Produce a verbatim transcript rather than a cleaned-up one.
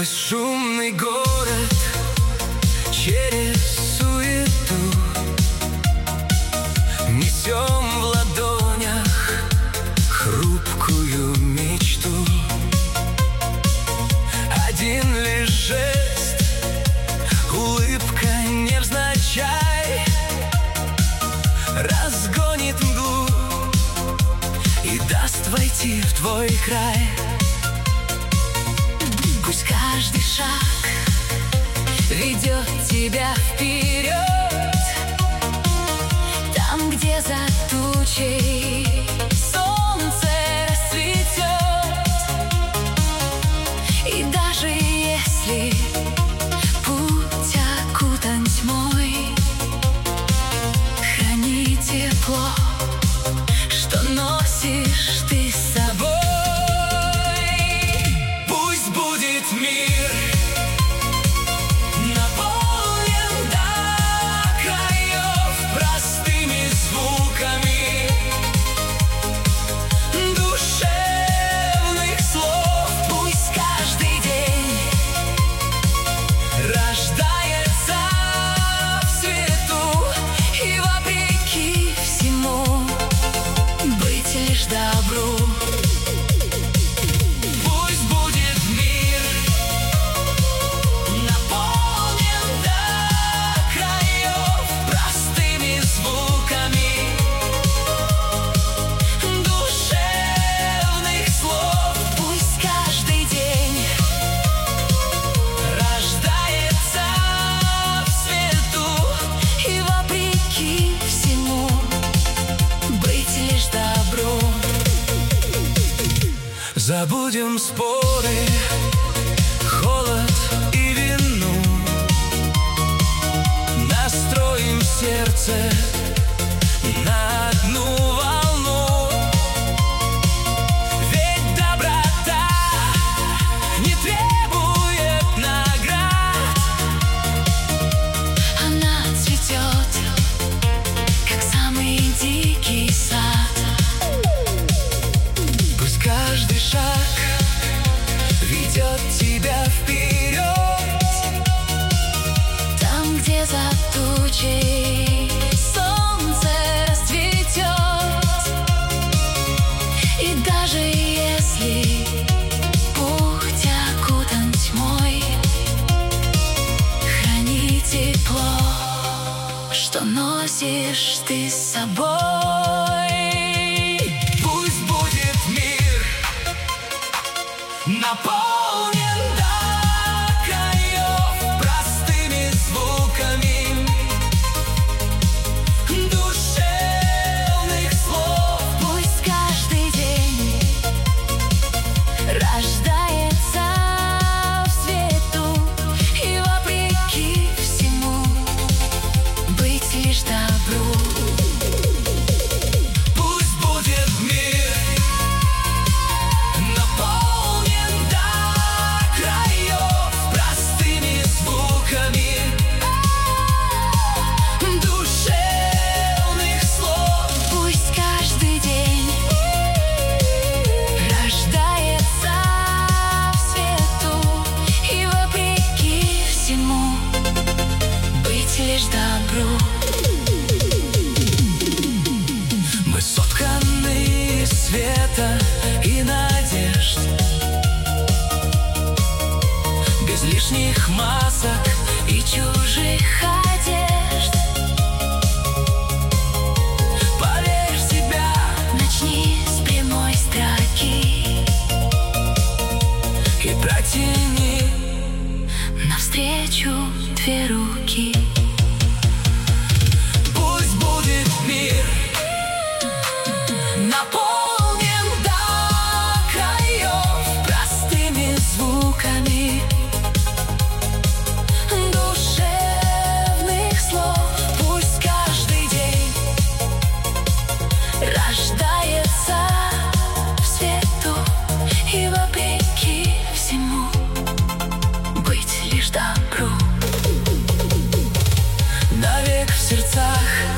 Сквозь шумный город, через суету, несем в ладонях хрупкую мечту. Один лишь жест, улыбка невзначай разгонит мглу и даст войти в твой край. Пусть каждый шаг ведет тебя вперед, там, где за тучей солнце расцветет. И даже если путь окутан тьмой, храни тепло, что носишь ты с собой. Мир наполнен до краев простыми звуками душевных слов. Пусть каждый день рождается в свету, и вопреки всему быть лишь добру. Забудем споры, холод и вину, настроим сердце на одну волну. Ведь доброта не требует наград, она цветет, как самый дикий сад. Каждый шаг ведет тебя вперед, там, где за тучей солнце расцветет. И даже если путь окутан тьмой, храни тепло, что носишь ты с собой. Наполнен до краев простыми звуками душевных слов. Пусть каждый день рождается в свету, и вопреки всему быть лишь добру. Пусть будет мир лишь добру. Мы сотканы из света и надежд, без лишних масок И чужих одежд. Поверь в себя, начни с прямой строки и протяни навстречу две руки. Пусть будет мир наполнен до краев простыми звуками душевных слов. Пусть каждый день рождается в свету, и вопреки всему быть лишь добру. навек в сердцах